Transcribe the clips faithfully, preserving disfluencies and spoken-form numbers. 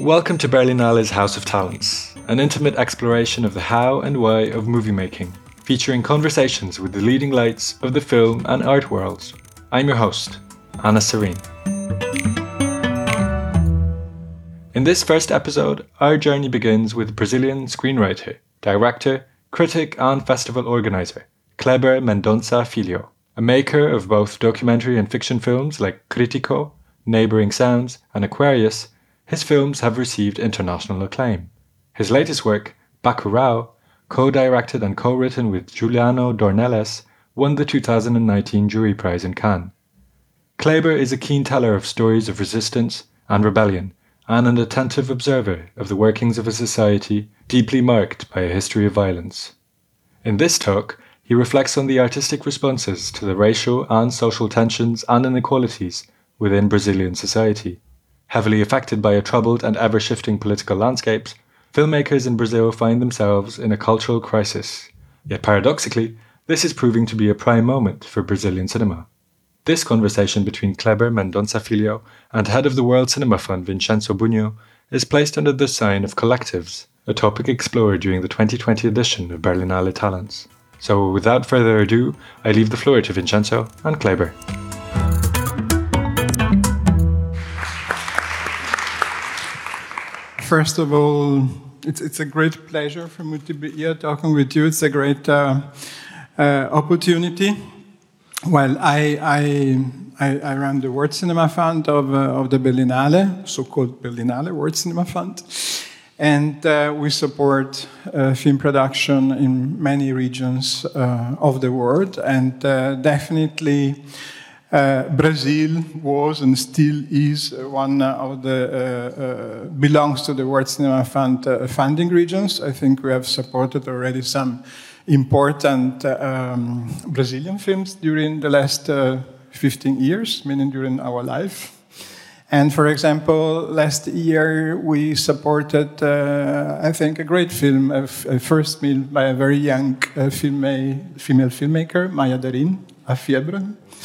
Welcome to Berlinale's House of Talents, an intimate exploration of the how and why of movie making, featuring conversations with the leading lights of the film and art worlds. I'm your host, Anna Serene. In this first episode, our journey begins with Brazilian screenwriter, director, critic and festival organizer, Kleber Mendonça Filho, a maker of both documentary and fiction films like Critico, Neighbouring Sounds and Aquarius. His films have received international acclaim. His latest work, Bacurau, co-directed and co-written with Juliano Dornelles, won the two thousand nineteen Jury Prize in Cannes. Kleber is a keen teller of stories of resistance and rebellion, and an attentive observer of the workings of a society deeply marked by a history of violence. In this talk, he reflects on the artistic responses to the racial and social tensions and inequalities within Brazilian society. Heavily affected by a troubled and ever-shifting political landscapes, filmmakers in Brazil find themselves in a cultural crisis. Yet paradoxically, this is proving to be a prime moment for Brazilian cinema. This conversation between Kleber Mendonça Filho and head of the World Cinema Fund Vincenzo Bunho is placed under the sign of collectives, a topic explored during the twenty twenty edition of Berlinale Talents. So without further ado, I leave the floor to Vincenzo and Kleber. First of all, it's it's a great pleasure for me to be here talking with you. It's a great uh, uh, opportunity. Well, I, I I I run the World Cinema Fund of uh, of the Berlinale, so-called Berlinale World Cinema Fund, and uh, we support uh, film production in many regions uh, of the world, and uh, definitely. Uh, Brazil was and still is one of the uh, uh, belongs to the World Cinema Fund uh, funding regions. I think we have supported already some important uh, um, Brazilian films during the last uh, fifteen years, meaning during our life. And for example, last year we supported, uh, I think, a great film, a, f- a first film by a very young uh, filma- female filmmaker, Maya Darin, A Fiebre.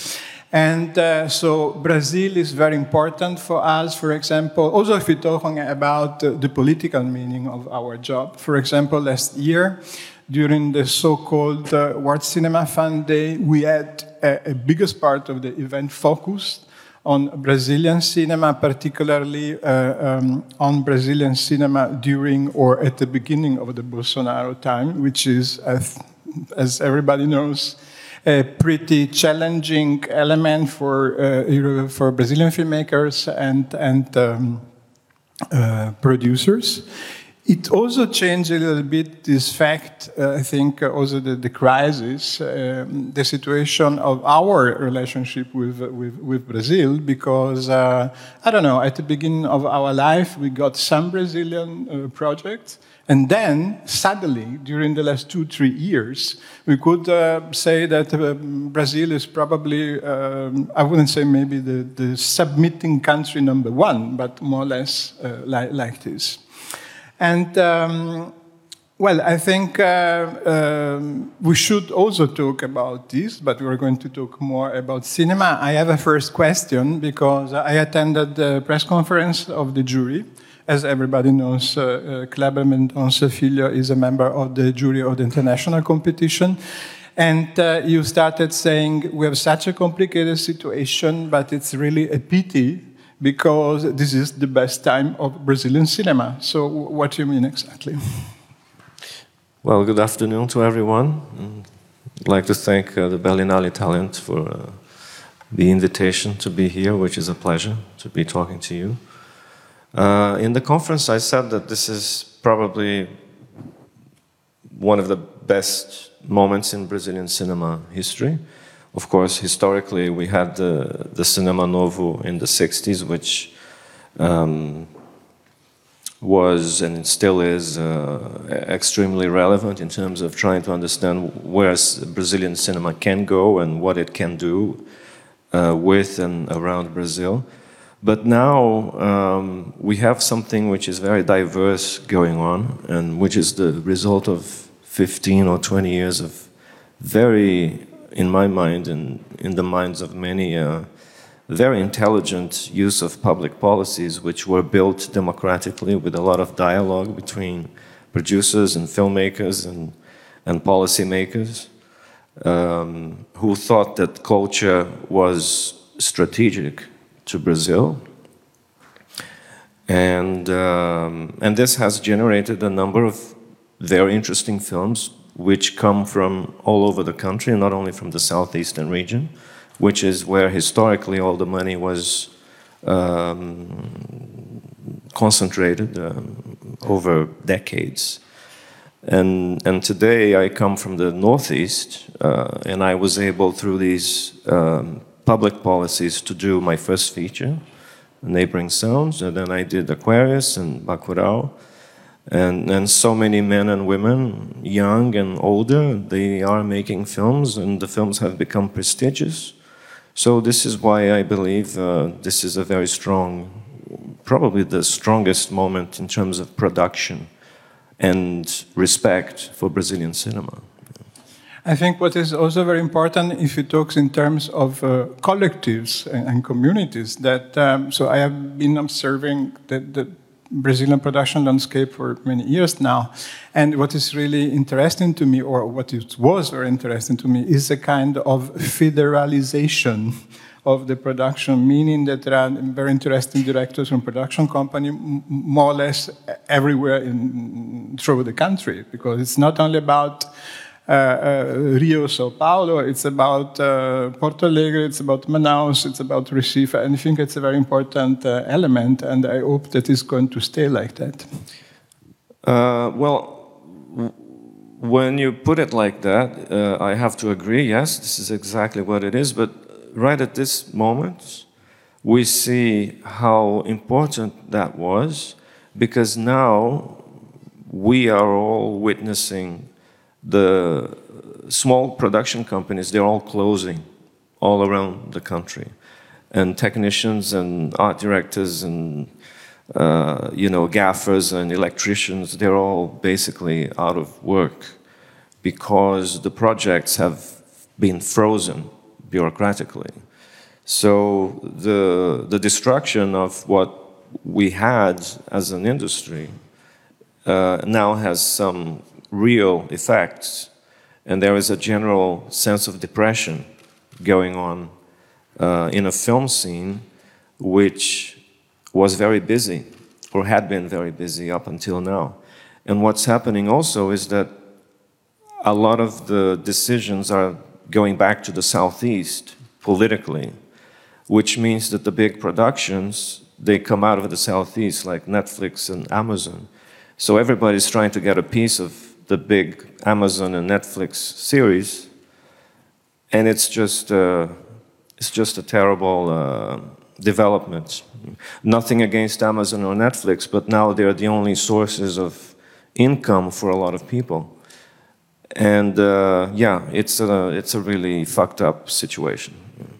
And uh, so Brazil is very important for us, for example, also if we're talking about uh, the political meaning of our job. For example, last year, during the so-called uh, World Cinema Fund Day, we had a, a biggest part of the event focused on Brazilian cinema, particularly uh, um, on Brazilian cinema during or at the beginning of the Bolsonaro time, which is, as, as everybody knows, a pretty challenging element for uh, for Brazilian filmmakers and and um, uh, producers. It also changed a little bit this fact. Uh, I think uh, also the, the crisis, um, the situation of our relationship with with, with Brazil, because uh, I don't know. At the beginning of our life, we got some Brazilian uh, projects. And then, suddenly, during the last two, three years, we could uh, say that uh, Brazil is probably, um, I wouldn't say maybe the, the submitting country number one, but more or less uh, like, like this. And, um, well, I think uh, um, we should also talk about this, but we're going to talk more about cinema. I have a first question, because I attended the press conference of the jury. As everybody knows, uh, uh, Kleber Mendonça Filho is a member of the jury of the international competition. And uh, you started saying, we have such a complicated situation, but it's really a pity because this is the best time of Brazilian cinema. So what do you mean exactly? Well, good afternoon to everyone. I'd like to thank uh, the Berlinale Talent for uh, the invitation to be here, which is a pleasure to be talking to you. Uh, in the conference, I said that this is probably one of the best moments in Brazilian cinema history. Of course, historically, we had the, the Cinema Novo in the sixties, which um, was and still is uh, extremely relevant in terms of trying to understand where Brazilian cinema can go and what it can do uh, with and around Brazil. But now um, we have something which is very diverse going on, and which is the result of fifteen or twenty years of very, in my mind and in the minds of many, uh, very intelligent use of public policies which were built democratically with a lot of dialogue between producers and filmmakers and, and policymakers um, who thought that culture was strategic to Brazil. And, um, and this has generated a number of very interesting films which come from all over the country, not only from the southeastern region, which is where historically all the money was um, concentrated um, over decades. And, and today I come from the Northeast, uh, and I was able, through these um, public policies, to do my first feature, Neighboring Sounds, and then I did Aquarius and Bacurau. And, and so many men and women, young and older, they are making films, and the films have become prestigious. So this is why I believe uh, this is a very strong, probably the strongest moment in terms of production and respect for Brazilian cinema. I think what is also very important, if you talk in terms of uh, collectives and, and communities, that um, so I have been observing that the Brazilian production landscape for many years now, and what is really interesting to me, or what it was very interesting to me, is a kind of federalization of the production, meaning that there are very interesting directors from production company more or less everywhere in, through the country, because it's not only about Uh, uh, Rio, Sao Paulo, it's about uh, Porto Alegre, it's about Manaus, it's about Recife, and I think it's a very important uh, element, and I hope that it's going to stay like that. Uh, well, when you put it like that, uh, I have to agree, yes, this is exactly what it is, but right at this moment, we see how important that was, because now we are all witnessing the small production companies, they're all closing all around the country. And technicians and art directors and, uh, you know, gaffers and electricians, they're all basically out of work because the projects have been frozen bureaucratically. So the, the destruction of what we had as an industry uh, now has some real effects, and there is a general sense of depression going on uh, in a film scene which was very busy, or had been very busy up until now. And what's happening also is that a lot of the decisions are going back to the Southeast politically, which means that the big productions, they come out of the Southeast, like Netflix and Amazon. So everybody's trying to get a piece of the big Amazon and Netflix series, and it's just uh, it's just a terrible uh, development. Nothing against Amazon or Netflix, but now they're the only sources of income for a lot of people, and uh, yeah, it's a it's a really fucked up situation.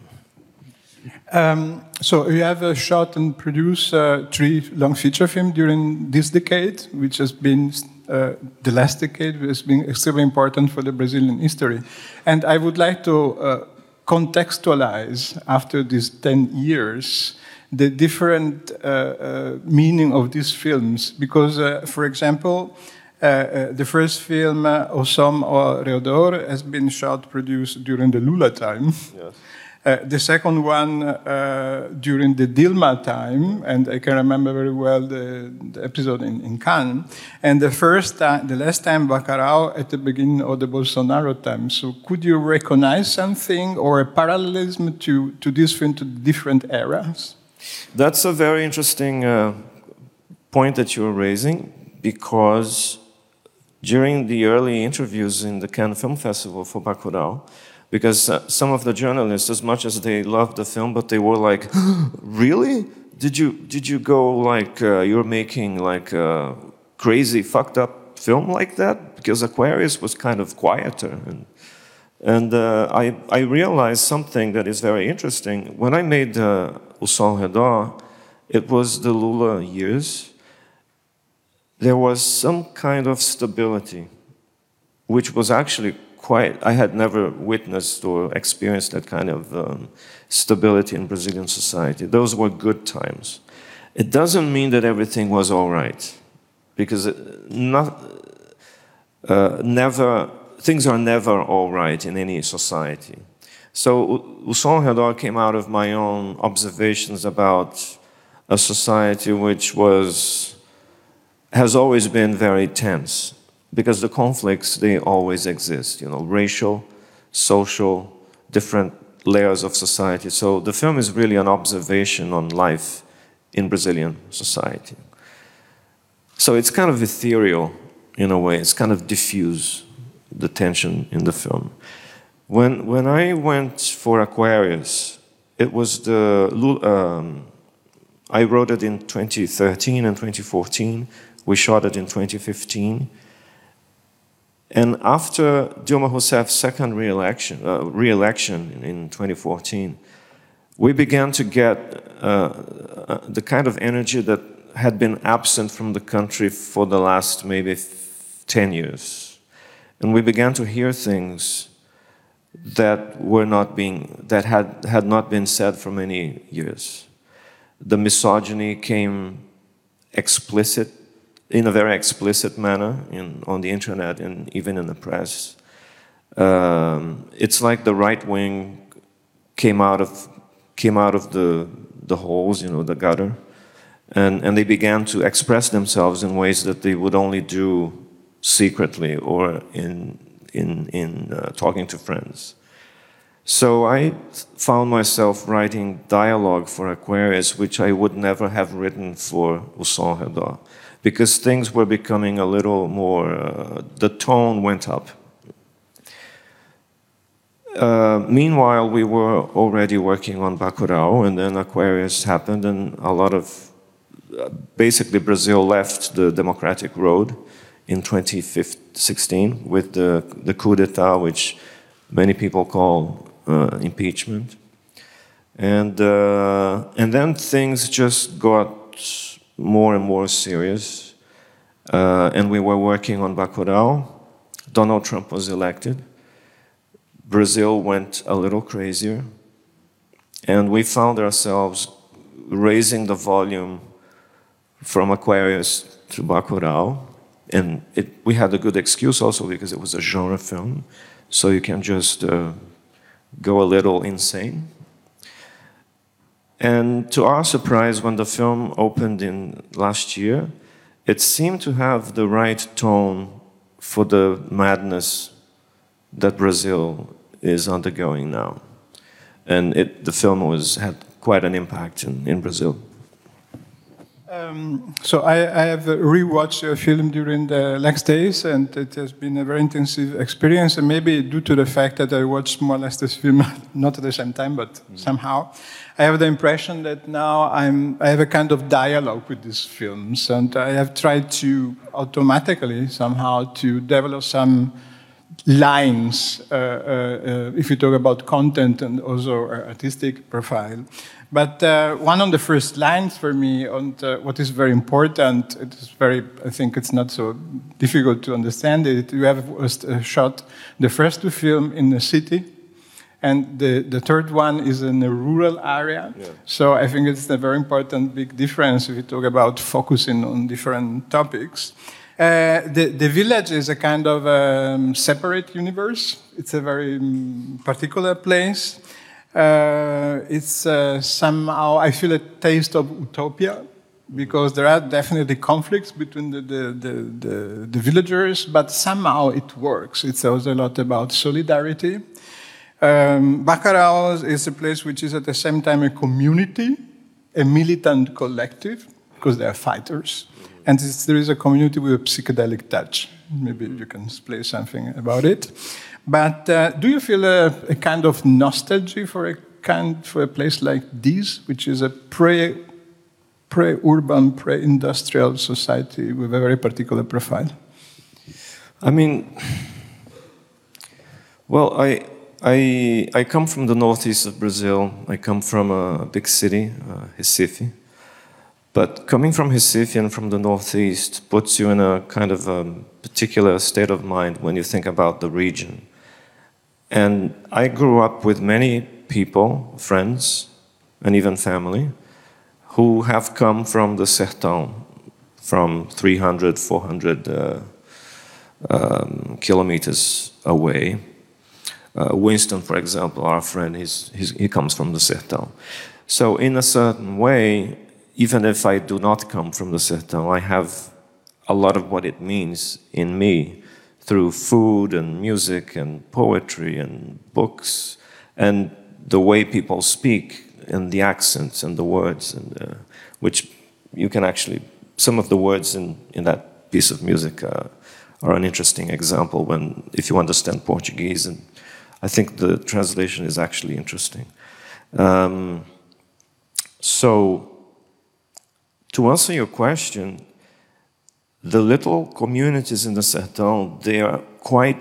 Um, so you have uh, shot and produced uh, three long feature films during this decade, which has been uh, the last decade has been extremely important for the Brazilian history. And I would like to uh, contextualize, after these ten years, the different uh, uh, meaning of these films. Because, uh, for example, uh, uh, the first film, uh, O Som ao Redor, has been shot, produced during the Lula time. Yes. Uh, the second one uh, during the Dilma time, and I can remember very well the, the episode in, in Cannes. And the first time, the last time, Bacurau, at the beginning of the Bolsonaro time. So could you recognize something or a parallelism to, to this film, to different eras? That's a very interesting uh, point that you're raising, because during the early interviews in the Cannes Film Festival for Bacurau, because uh, some of the journalists, as much as they loved the film, but they were like, really? Did you, did you go like, uh, you're making like a crazy, fucked up film like that? Because Aquarius was kind of quieter. And, and uh, I, I realized something that is very interesting. When I made uh, O Som ao Redor, it was the Lula years. There was some kind of stability, which was actually quite, I had never witnessed or experienced that kind of um, stability in Brazilian society. Those were good times. It doesn't mean that everything was all right, because it, not, uh, never, things are never all right in any society. So O Som ao Redor came out of my own observations about a society which was, has always been very tense, because the conflicts, they always exist, you know, racial, social, different layers of society. So the film is really an observation on life in Brazilian society. So it's kind of ethereal in a way, it's kind of diffuse, the tension in the film. When, when I went for Aquarius, it was the, um, I wrote it in twenty thirteen and twenty fourteen, we shot it in twenty fifteen. And after Dilma Rousseff's second re-election, uh, re-election in twenty fourteen, we began to get uh, uh, the kind of energy that had been absent from the country for the last maybe ten years. And we began to hear things that were not being, that had, had not been said for many years. The misogyny came explicit, in a very explicit manner in, on the internet and even in the press. Um, it's like the right wing came out of, came out of the, the holes, you know, the gutter, and, and they began to express themselves in ways that they would only do secretly or in, in, in uh, talking to friends. So I found myself writing dialogue for Aquarius, which I would never have written for O Som ao Redor, because things were becoming a little more, uh, the tone went up. Uh, meanwhile, we were already working on Bacurau, and then Aquarius happened, and a lot of, uh, basically Brazil left the democratic road in twenty sixteen with the, the coup d'etat, which many people call uh, impeachment. And, uh, and then things just got more and more serious, uh, and we were working on Bacurau. Donald Trump was elected. Brazil went a little crazier, and we found ourselves raising the volume from Aquarius to Bacurau, and it, we had a good excuse also because it was a genre film, so you can just uh, go a little insane. And to our surprise, when the film opened in last year, it seemed to have the right tone for the madness that Brazil is undergoing now. And it, the film was, had quite an impact in, in Brazil. Um, so I, I have rewatched your film during the Lex Days, and it has been a very intensive experience, and maybe due to the fact that I watched more or less this film, not at the same time, but mm-hmm. somehow, I have the impression that now I'm, I have a kind of dialogue with these films, and I have tried to automatically somehow to develop some lines, uh, uh, uh, if you talk about content and also artistic profile. But uh, one of the first lines for me on the, what is very important, it is very, I think it's not so difficult to understand it. You have uh, shot the first two films in the city, and the, the third one is in a rural area. Yeah. So I think it's a very important big difference if you talk about focusing on different topics. Uh, the, the village is a kind of um, separate universe. It's a very um, particular place. Uh, it's uh, somehow, I feel a taste of utopia, because there are definitely conflicts between the, the, the, the, the villagers, but somehow it works. It's also a lot about solidarity. Um, Bacurau is a place which is at the same time a community, a militant collective, because they are fighters. And there is a community with a psychedelic touch. Maybe you can explain something about it. But uh, do you feel a, a kind of nostalgia for a kind for a place like this, which is a pre, pre-urban, pre-industrial society with a very particular profile? I mean, well, I, I, I come from the northeast of Brazil. I come from a big city, uh, Recife. But coming from Recife and from the northeast puts you in a kind of a particular state of mind when you think about the region. And I grew up with many people, friends, and even family, who have come from the Sertão, from three hundred, four hundred uh, um, kilometers away. Uh, Winston, for example, our friend, he's, he's, he comes from the Sertão. So in a certain way, even if I do not come from the Sertão, I have a lot of what it means in me through food and music and poetry and books and the way people speak and the accents and the words, and uh, which you can actually, some of the words in, in that piece of music uh, are an interesting example when, if you understand Portuguese, and I think the translation is actually interesting. Um, so, to answer your question, the little communities in the Sertão, they are quite,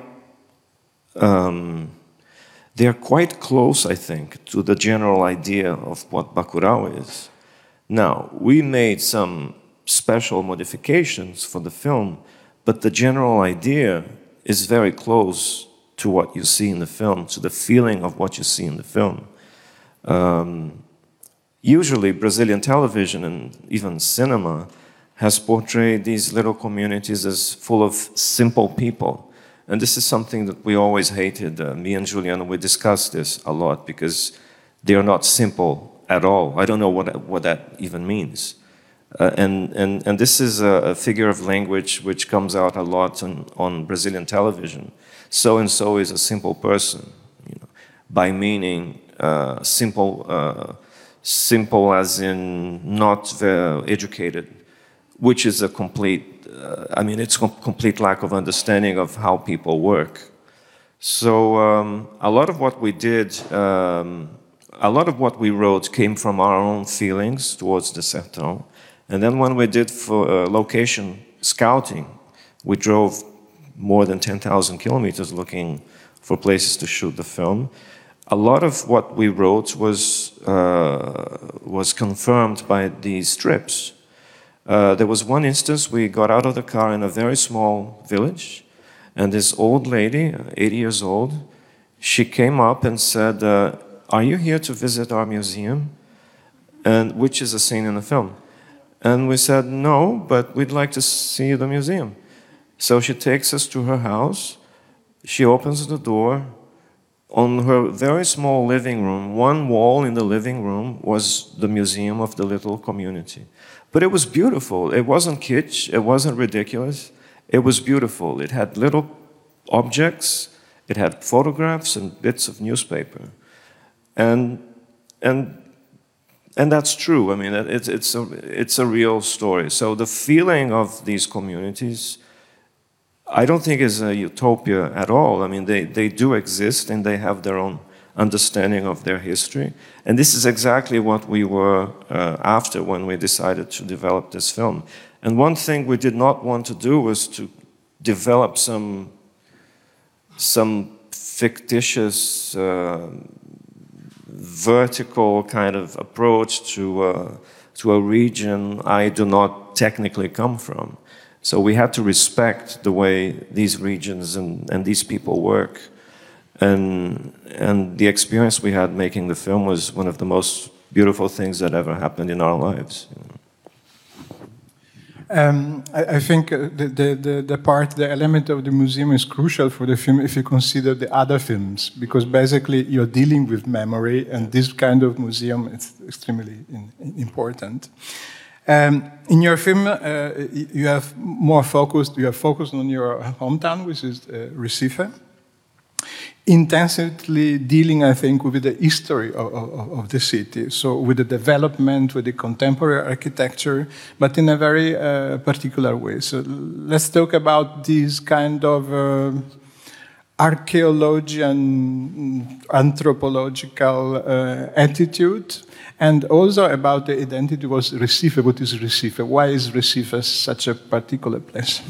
um, they are quite close, I think, to the general idea of what Bacurau is. Now, we made some special modifications for the film, but the general idea is very close to what you see in the film, to the feeling of what you see in the film. Um, usually, Brazilian television and even cinema has portrayed these little communities as full of simple people. And this is something that we always hated. Uh, me and Juliana, we discussed this a lot because they are not simple at all. I don't know what, what that even means. Uh, and, and, and this is a, a figure of language which comes out a lot on, on Brazilian television. So-and-so is a simple person, you know, by meaning uh, simple, uh, simple as in not very educated, which is a complete, uh, I mean, it's a complete lack of understanding of how people work. So um, a lot of what we did, um, a lot of what we wrote came from our own feelings towards the Sertão. And then when we did for uh, location scouting, we drove more than ten thousand kilometers looking for places to shoot the film. A lot of what we wrote was, uh, was confirmed by these trips. Uh, there was one instance, we got out of the car in a very small village, and this old lady, eighty years old, she came up and said, uh, are you here to visit our museum? And which is a scene in the film. And we said, no, but we'd like to see the museum. So she takes us to her house, she opens the door. On her very small living room, one wall in the living room was the museum of the little community. But it was beautiful. It wasn't kitsch, it wasn't ridiculous. It was beautiful. It had little objects, it had photographs and bits of newspaper. And, and, and that's true. I mean, it's, it's, a, it's a real story. So the feeling of these communities, I don't think is a utopia at all. I mean, they, they do exist and they have their own understanding of their history. And this is exactly what we were uh, after when we decided to develop this film. And one thing we did not want to do was to develop some, some fictitious uh, vertical kind of approach to, uh, to a region I do not technically come from. So we had to respect the way these regions and, and these people work. And, and the experience we had making the film was one of the most beautiful things that ever happened in our lives. You know. Um, I, I think the, the, the, the part, the element of the museum is crucial for the film if you consider the other films, because basically you're dealing with memory, and this kind of museum is extremely in, important. Um, in your film, uh, you have more focused, you have focused on your hometown, which is uh, Recife, intensively dealing, I think, with the history of, of, of the city, so with the development, with the contemporary architecture, but in a very uh, particular way. So let's talk about this kind of uh, archaeology and anthropological uh, attitude, and also about the identity was Recife. What is Recife? Why is Recife such a particular place?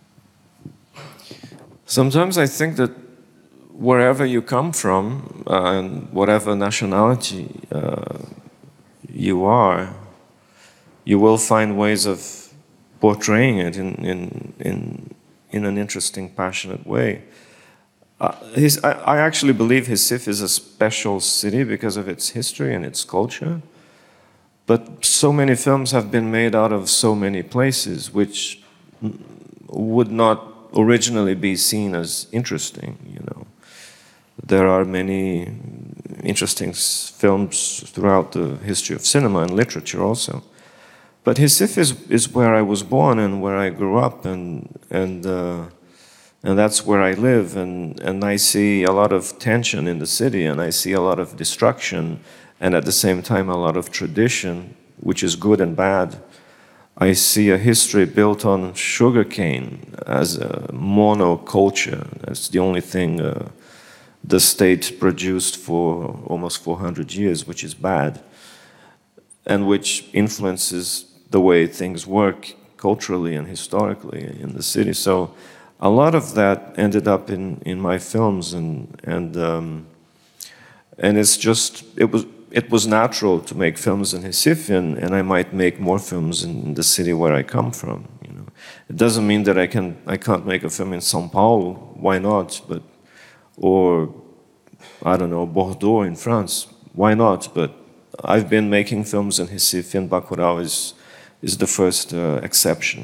Sometimes I think that wherever you come from, uh, and whatever nationality uh, you are, you will find ways of portraying it in, in, in, in an interesting, passionate way. Uh, his, I, I actually believe Recife is a special city because of its history and its culture. But so many films have been made out of so many places, which would not originally be seen as interesting, you know. There are many interesting films throughout the history of cinema and literature also. But Recife is, is where I was born and where I grew up, and, and, uh, and that's where I live. And, and I see a lot of tension in the city, and I see a lot of destruction, and at the same time a lot of tradition, which is good and bad. I see a history built on sugarcane as a monoculture. That's the only thing uh, the state produced for almost four hundred years, which is bad, and which influences the way things work culturally and historically in the city. So a lot of that ended up in, in my films, and and um, and it's just it was it was natural to make films in Recife, and, and I might make more films in the city where I come from. You know, it doesn't mean that I can I can't make a film in São Paulo. Why not? But or I don't know, Bordeaux in France. Why not? But I've been making films in Recife, and Bacurau is is the first uh, exception.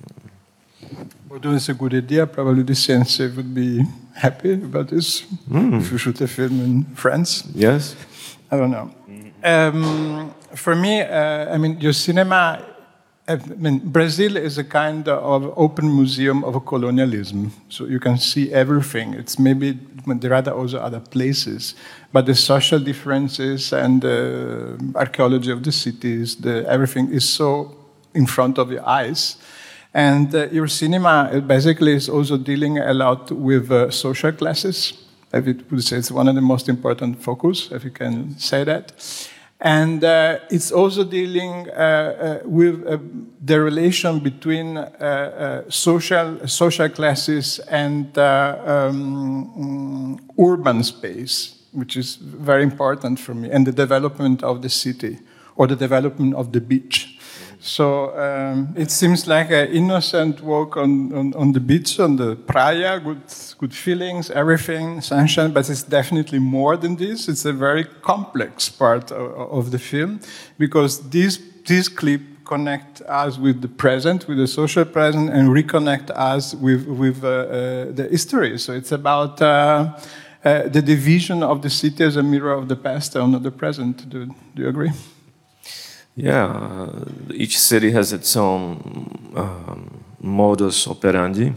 Bordeaux is a good idea. Probably the C N C would be happy about this mm. if you shoot a film in France. Yes. I don't know. Um, for me, uh, I mean, your cinema, I mean, Brazil is a kind of open museum of colonialism. So you can see everything. It's maybe, there are also other places, but the social differences and the archaeology of the cities, the, everything is so in front of your eyes. And uh, your cinema basically is also dealing a lot with uh, social classes. I would say it's one of the most important focus, if you can say that. And uh, it's also dealing uh, uh, with uh, the relation between uh, uh, social, social classes and uh, um, urban space, which is very important for me, and the development of the city, or the development of the beach. So um, it seems like an innocent walk on, on, on the beach, on the praia, good, good feelings, everything, sunshine, but it's definitely more than this. It's a very complex part of, of the film, because this, this clip connect us with the present, with the social present, and reconnect us with, with uh, uh, the history. So it's about uh, uh, the division of the city as a mirror of the past and of the present. Do, do you agree? Yeah, uh, each city has its own um, modus operandi,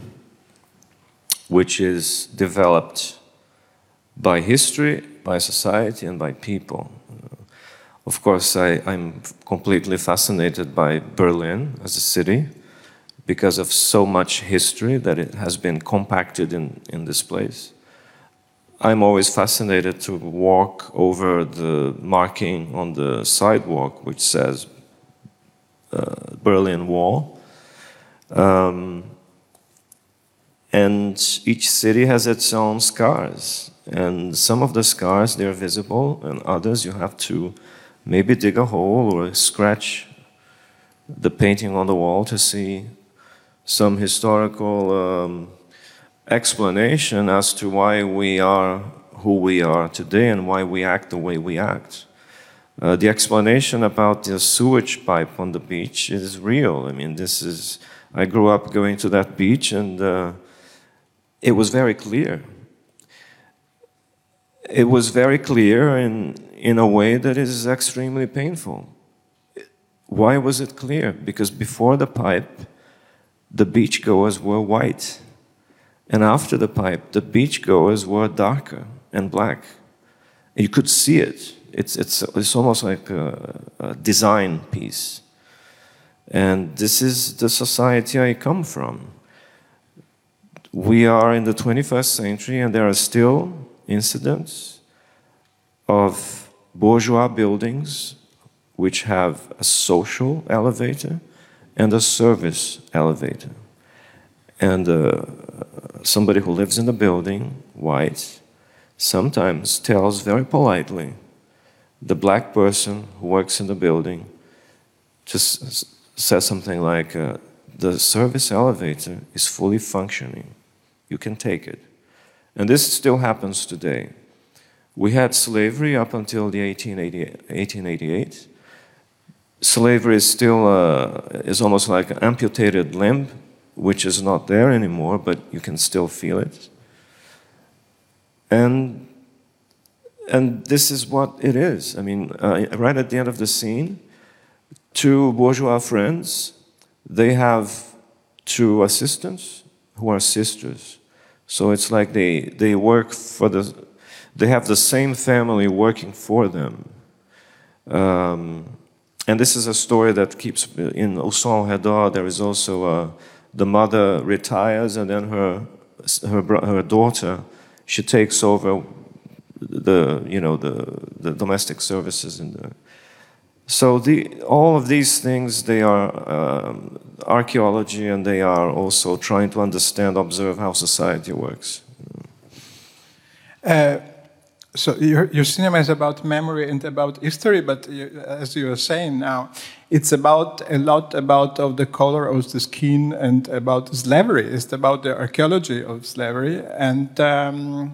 which is developed by history, by society, and by people. Uh, of course, I, I'm completely fascinated by Berlin as a city because of so much history that it has been compacted in, in this place. I'm always fascinated to walk over the marking on the sidewalk which says uh, Berlin Wall. Um, and each city has its own scars. And some of the scars, they're visible, and others you have to maybe dig a hole or scratch the painting on the wall to see some historical um, explanation as to why we are who we are today and why we act the way we act. Uh, the explanation about the sewage pipe on the beach is real. I mean, this is, I grew up going to that beach, and uh, it was very clear. It was very clear in, in a way that is extremely painful. Why was it clear? Because before the pipe, the beachgoers were white. And after the pipe, the beachgoers were darker and black. You could see it. It's, it's, it's almost like a, a design piece. And this is the society I come from. We are in the twenty-first century, and there are still incidents of bourgeois buildings which have a social elevator and a service elevator. And uh, somebody who lives in the building, white, sometimes tells very politely the black person who works in the building, just says something like, uh, the service elevator is fully functioning. You can take it. And this still happens today. We had slavery up until the eighteen eighty-eight. Slavery is still uh, is almost like an amputated limb, which is not there anymore, but you can still feel it. And and this is what it is. I mean, uh, right at the end of the scene, two bourgeois friends, they have two assistants who are sisters. So it's like they they work for the. They have the same family working for them. Um, and this is a story that keeps, in Au Son Redor, there is also uh, the mother retires and then her, her, her daughter, she takes over the, you know, the, the domestic services. In the, so the, all of these things, they are um, archaeology, and they are also trying to understand, observe how society works. Uh, So your, your cinema is about memory and about history, but you, as you are saying now, it's about a lot about of the color of the skin and about slavery. It's about the archaeology of slavery, and um,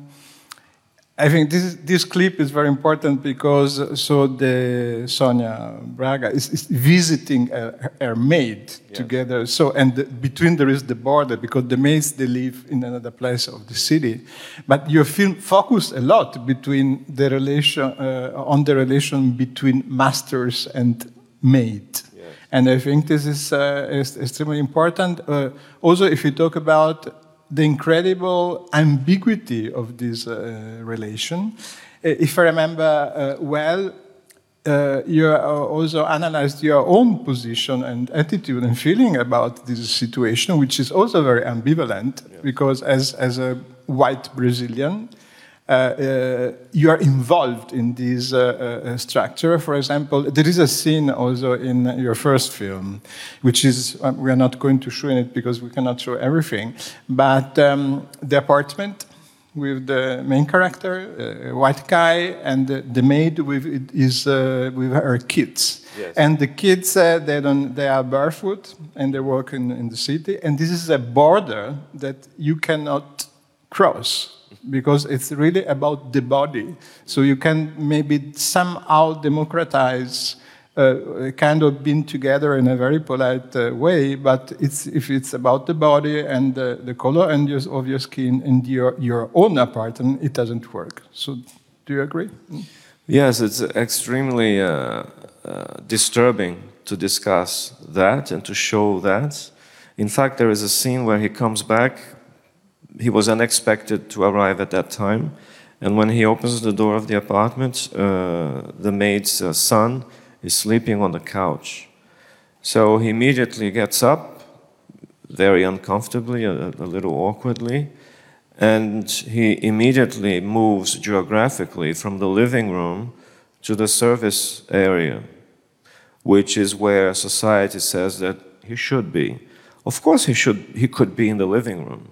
I think this this clip is very important because so the Sonia Braga is, is visiting her, her maid yes. together. So and the, between there is the border because the maids they live in another place of the city. But your film focused a lot between the relation uh, on the relation between masters and maid. Yes. And I think this is, uh, is extremely important. Uh, also, if you talk about the incredible ambiguity of this uh, relation. Uh, if I remember uh, well, uh, you also analyzed your own position and attitude and feeling about this situation, which is also very ambivalent, yeah. because as, as a white Brazilian, Uh, uh, you are involved in this uh, uh, structure. For example, there is a scene also in your first film, which is, uh, we are not going to show it because we cannot show everything, but um, the apartment with the main character, a uh, white guy, and the, the maid with, is, uh, with her kids. Yes. And the kids, uh, they, don't, they are barefoot, and they work in, in the city, and this is a border that you cannot cross, because it's really about the body. So you can maybe somehow democratize uh, kind of being together in a very polite uh, way, but it's, if it's about the body and the, the color and your, of your skin and your, your own apartment, it doesn't work. So do you agree? Yes, it's extremely uh, uh, disturbing to discuss that and to show that. In fact, there is a scene where he comes back. He was unexpected to arrive at that time, and when he opens the door of the apartment, uh, the maid's uh, son is sleeping on the couch. So he immediately gets up, very uncomfortably, a, a little awkwardly, and he immediately moves geographically from the living room to the service area, which is where society says that he should be. Of course he should, he could be in the living room.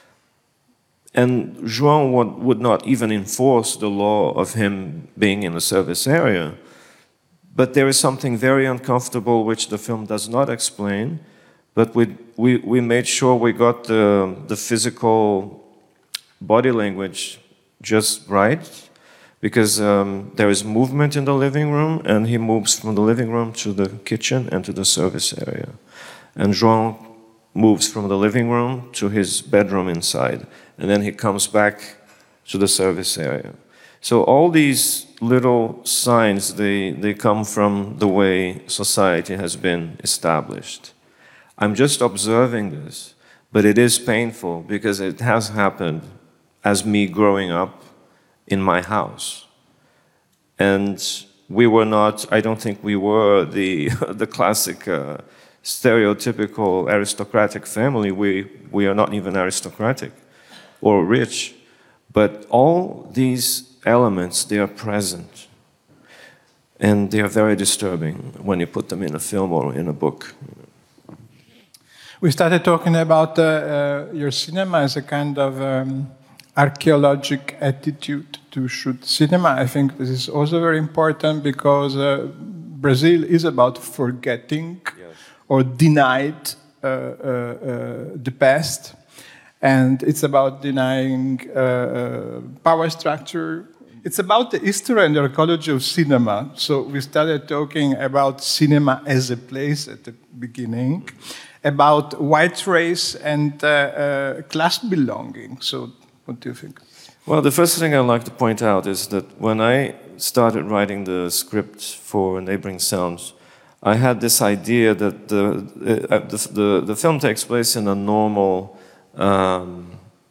And João would, would not even enforce the law of him being in the service area. But there is something very uncomfortable which the film does not explain, but we, we, we made sure we got the, the physical body language just right, because um, there is movement in the living room, and he moves from the living room to the kitchen and to the service area. And João moves from the living room to his bedroom inside, and then he comes back to the service area. So all these little signs, they, they come from the way society has been established. I'm just observing this, but it is painful because it has happened as me growing up in my house. And we were not, I don't think we were the, the classic uh, stereotypical aristocratic family. We, we are not even aristocratic or rich, but all these elements, they are present, and they are very disturbing when you put them in a film or in a book. We started talking about uh, uh, your cinema as a kind of um, archaeologic attitude to shoot cinema. I think this is also very important because uh, Brazil is about forgetting yes. or denied uh, uh, uh, the past. And it's about denying uh, uh, power structure. It's about the history and the ecology of cinema. So we started talking about cinema as a place at the beginning, about white race and uh, uh, class belonging. So what do you think? Well, the first thing I'd like to point out is that when I started writing the script for Neighboring Sounds, I had this idea that the, uh, the, the, the film takes place in a normal, um,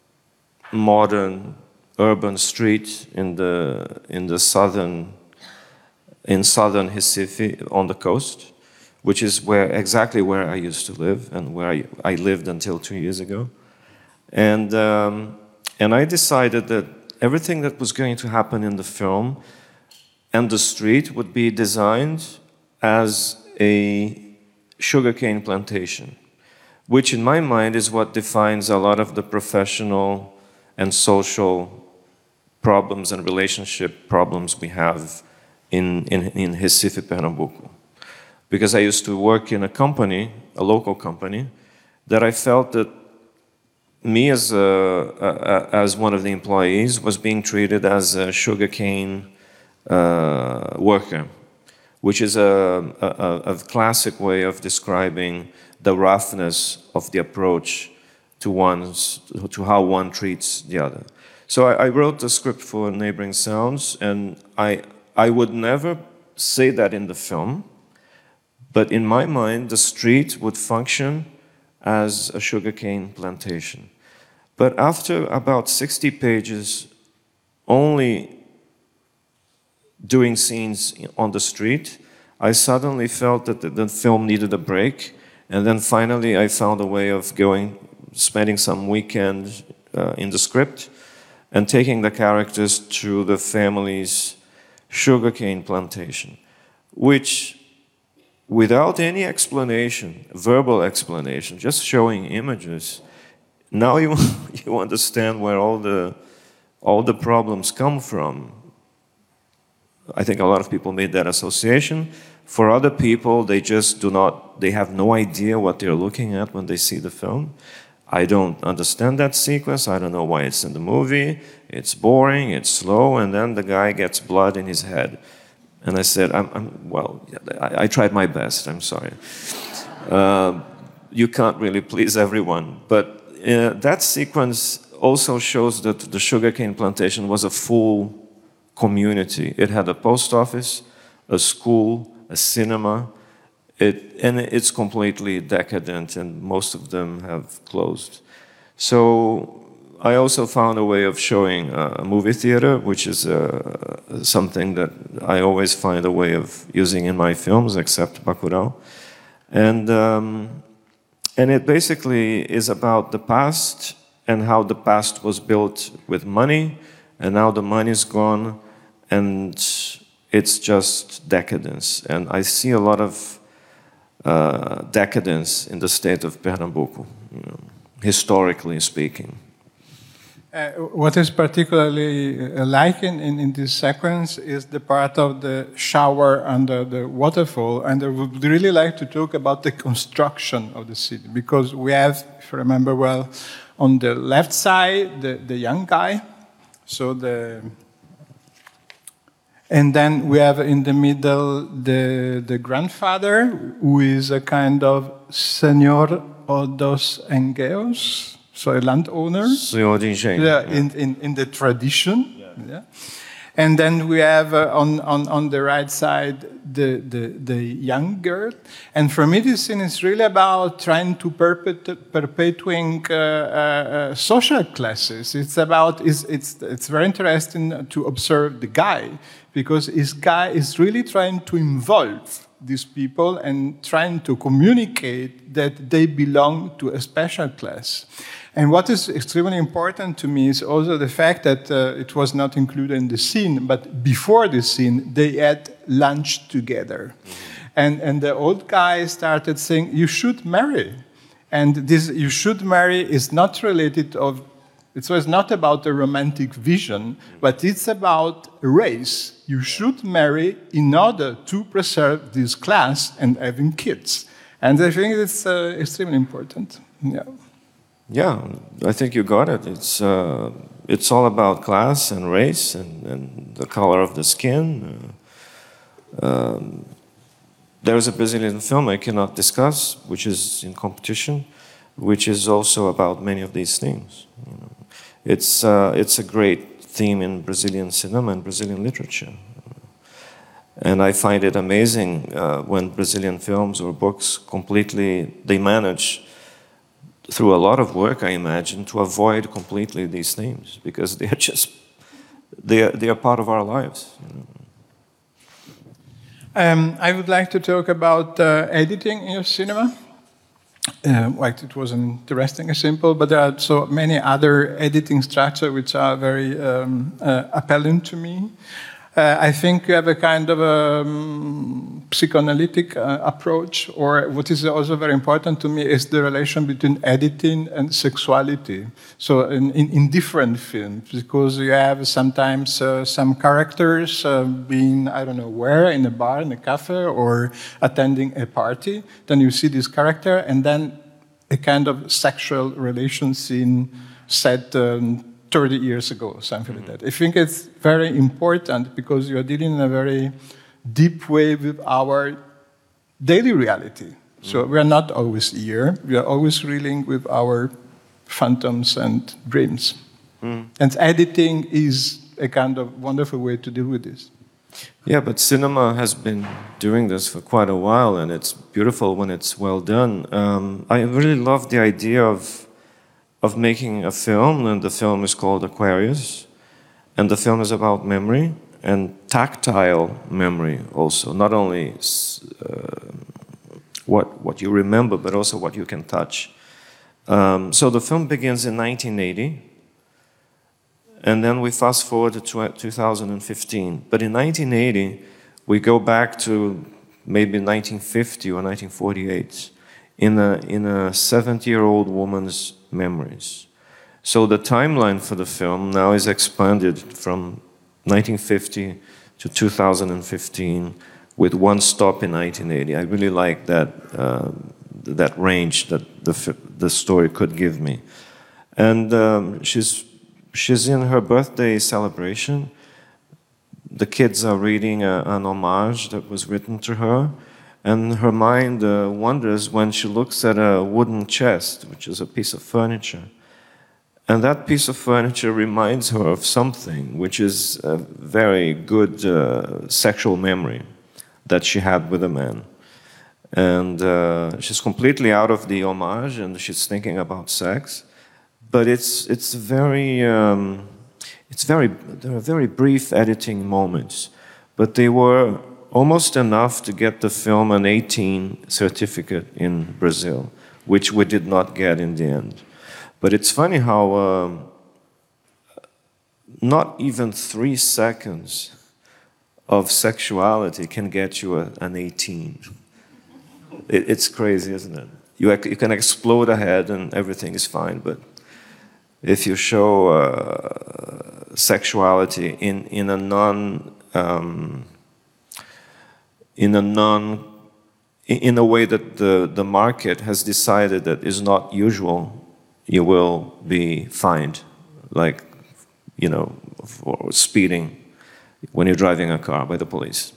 modern, urban street in the, in the southern, in southern Recife on the coast, which is where, exactly where I used to live and where I, I lived until two years ago. And, um, and I decided that everything that was going to happen in the film and the street would be designed as a sugarcane plantation, which in my mind is what defines a lot of the professional and social problems and relationship problems we have in, in, in Recife, Pernambuco. Because I used to work in a company, a local company, that I felt that me as, a, a, as one of the employees was being treated as a sugarcane uh, worker, which is a, a, a classic way of describing the roughness of the approach to, one's, to how one treats the other. So I, I wrote the script for Neighboring Sounds, and I, I would never say that in the film, but in my mind, the street would function as a sugarcane plantation. But after about sixty pages, only doing scenes on the street, I suddenly felt that the, the film needed a break. And then finally, I found a way of going, spending some weekend uh, in the script and taking the characters to the family's sugarcane plantation, which, without any explanation, verbal explanation, just showing images, now you, you understand where all the, all the problems come from. I think a lot of people made that association. For other people, they just do not, they have no idea what they're looking at when they see the film. I don't understand that sequence. I don't know why it's in the movie. It's boring, it's slow, and then the guy gets blood in his head. And I said, I'm, I'm well, I, I tried my best, I'm sorry. Uh, you can't really please everyone. But uh, that sequence also shows that the sugarcane plantation was a full community. It had a post office, a school, a cinema, it, and it's completely decadent, and most of them have closed. So I also found a way of showing a movie theater, which is uh, something that I always find a way of using in my films, except Bacurau. And, um, and it basically is about the past and how the past was built with money, and now the money's gone, and it's just decadence. And I see a lot of uh, decadence in the state of Pernambuco, you know, historically speaking. Uh, what is particularly uh, like in, in, in this sequence is the part of the shower under the waterfall, and I would really like to talk about the construction of the city, because we have, if I remember well, on the left side, the, the young guy, so the, and then we have in the middle the, the grandfather, who is a kind of Senor dos Engeos, so a landowner. Senhor de Engenho. Yeah, in, in, in the tradition. Yeah. Yeah. And then we have uh, on, on, on the right side the, the, the young girl. And for me, this scene is really about trying to perpet- perpetuating uh, uh, social classes. It's about, it's, it's, it's very interesting to observe the guy, because this guy is really trying to involve these people and trying to communicate that they belong to a special class. And what is extremely important to me is also the fact that uh, it was not included in the scene, but before the scene, they had lunch together. Mm-hmm. And, and the old guy started saying, you should marry. And this you should marry is not related of, it was not about a romantic vision, but it's about race. You should marry in order to preserve this class and having kids. And I think it's uh, extremely important. Yeah. Yeah, I think you got it. It's uh, it's all about class and race and, and the color of the skin. Uh, um, there's a Brazilian film I cannot discuss, which is in competition, which is also about many of these themes. You know. It's uh, it's a great theme in Brazilian cinema and Brazilian literature. And I find it amazing uh, when Brazilian films or books completely, they manage, through a lot of work, I imagine, to avoid completely these themes, because they are just, they are, they are part of our lives. You know. Um, I would like to talk about uh, editing in your cinema. Uh, like it was interesting and simple, but there are so many other editing structures which are very um, uh, appealing to me. Uh, I think you have a kind of a um, psychoanalytic uh, approach, or what is also very important to me is the relation between editing and sexuality. So in, in, in different films, because you have sometimes uh, some characters uh, being, I don't know where, in a bar, in a cafe, or attending a party, then you see this character, and then a kind of sexual relation scene set um, thirty years ago, something mm-hmm. like that. I think it's very important because you are dealing in a very deep way with our daily reality. Mm-hmm. So we are not always here. We are always reeling with our phantoms and dreams. Mm-hmm. And editing is a kind of wonderful way to deal with this. Yeah, but cinema has been doing this for quite a while, and it's beautiful when it's well done. Um, I really love the idea of of making a film, and the film is called Aquarius, and the film is about memory and tactile memory also, not only uh, what what you remember, but also what you can touch. Um, so the film begins in nineteen eighty, and then we fast forward to two thousand fifteen. But in nineteen eighty, we go back to maybe nineteen fifty or nineteen forty-eight, in a in a seventy-year-old woman's memories. So the timeline for the film now is expanded from nineteen fifty to two thousand fifteen, with one stop in nineteen eighty. I really like that uh, that range that the the story could give me. And um, she's she's in her birthday celebration. The kids are reading a, an homage that was written to her. And her mind uh, wanders when she looks at a wooden chest, which is a piece of furniture. And that piece of furniture reminds her of something, which is a very good uh, sexual memory that she had with a man. And uh, she's completely out of the homage, and she's thinking about sex. But it's it's very um, it's very there are very brief editing moments, but they were almost enough to get the film an eighteen certificate in Brazil, which we did not get in the end. But it's funny how um, not even three seconds of sexuality can get you a, an eighteen. It, it's crazy, isn't it? You, you can explode a head and everything is fine, but if you show uh, sexuality in, in a non... Um, in a non, in a way that the, the market has decided that is not usual, you will be fined, like, you know, for speeding when you're driving a car by the police.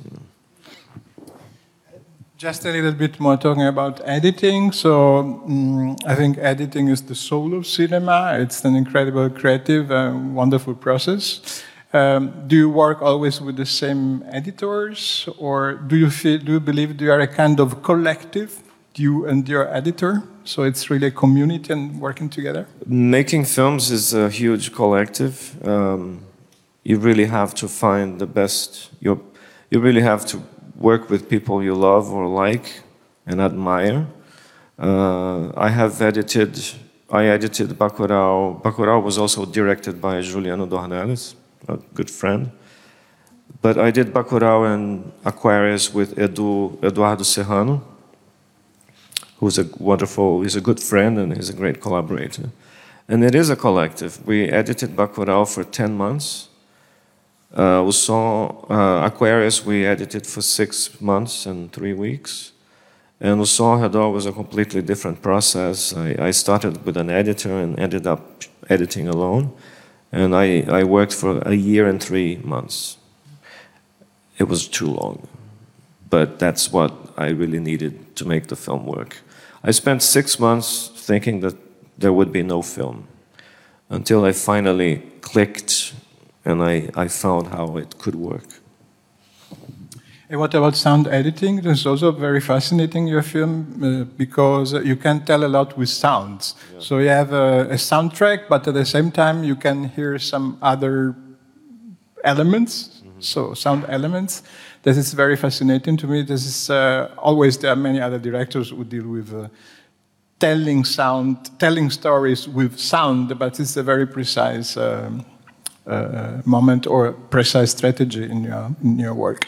Just a little bit more talking about editing. So um, I think editing is the soul of cinema. It's an incredible, creative, uh, wonderful process. Um, do you work always with the same editors, or do you feel, do you believe you are a kind of collective, you and your editor? So it's really a community and working together? Making films is a huge collective. Um, you really have to find the best. You you really have to work with people you love or like and admire. Uh, I have edited. I edited Bacurau. Bacurau was also directed by Juliano Dornelles, a good friend. But I did Bacurau and Aquarius with Edu, Eduardo Serrano, who's a wonderful, he's a good friend and he's a great collaborator. And it is a collective. We edited Bacurau for ten months. Uh, uh, Aquarius we edited for six months and three weeks. And Son Hadar was a completely different process. I, I started with an editor and ended up editing alone. And I, I worked for a year and three months. It was too long. But that's what I really needed to make the film work. I spent six months thinking that there would be no film, until I finally clicked and I, I found how it could work. And what about sound editing? It's also very fascinating, your film, uh, because you can tell a lot with sounds. Yeah. So you have a, a soundtrack, but at the same time you can hear some other elements, mm-hmm. so sound elements. This is very fascinating to me. This is uh, always, there are many other directors who deal with uh, telling sound, telling stories with sound, but it's a very precise um, uh, moment or precise strategy in your, in your work.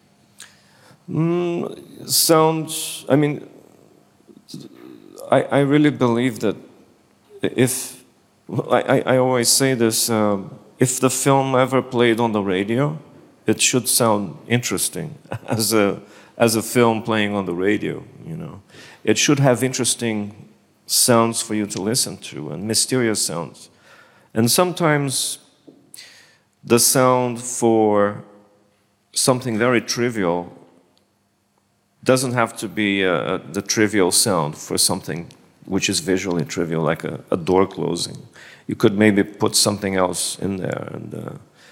Mm, sounds, I mean, I, I really believe that if, I, I always say this, um, if the film ever played on the radio, it should sound interesting as a, as a film playing on the radio, you know. It should have interesting sounds for you to listen to and mysterious sounds. And sometimes the sound for something very trivial doesn't have to be uh, the trivial sound for something which is visually trivial, like a, a door closing. You could maybe put something else in there. And, uh,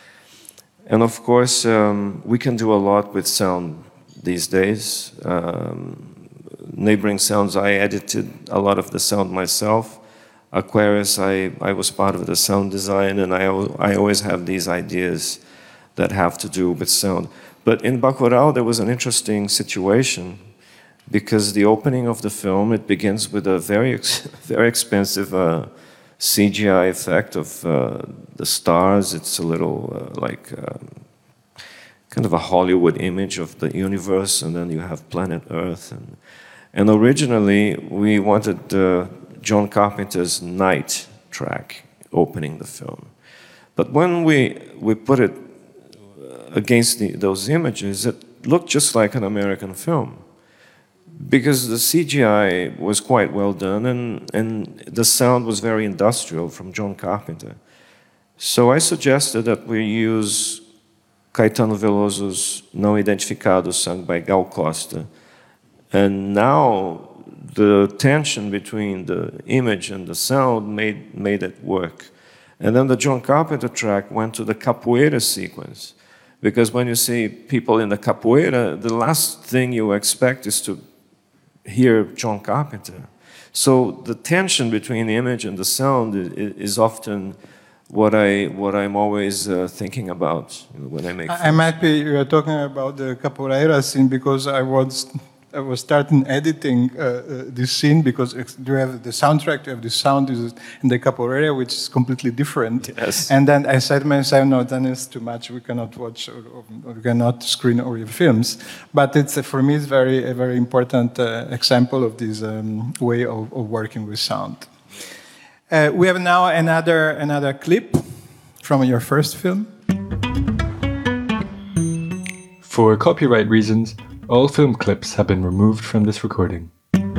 and of course, um, we can do a lot with sound these days. Um, neighboring sounds, I edited a lot of the sound myself. Aquarius, I, I was part of the sound design, and I, I always have these ideas that have to do with sound. But in Bacurau, there was an interesting situation because the opening of the film, it begins with a very, ex very expensive uh, C G I effect of uh, the stars. It's a little uh, like um, kind of a Hollywood image of the universe, and then you have planet Earth. And, and originally, we wanted uh, John Carpenter's Night track opening the film. But when we, we put it against the, those images, it looked just like an American film. Because the C G I was quite well done, and, and the sound was very industrial from John Carpenter. So I suggested that we use Caetano Veloso's Não Identificado, sung by Gal Costa. And now the tension between the image and the sound made, made it work. And then the John Carpenter track went to the capoeira sequence. Because when you see people in the capoeira, the last thing you expect is to hear John Carpenter. So the tension between the image and the sound is, is often what I what I'm always uh, thinking about when I make. I, I might be you are talking about the capoeira scene because I was I was starting editing uh, uh, this scene because you have the soundtrack, you have the sound in the capoeira, which is completely different. Yes. And then I said to myself, no, then it's too much. We cannot watch or, or we cannot screen all your films. But it's uh, for me, it's very a very important uh, example of this um, way of, of working with sound. Uh, we have now another another clip from your first film. For copyright reasons, all film clips have been removed from this recording.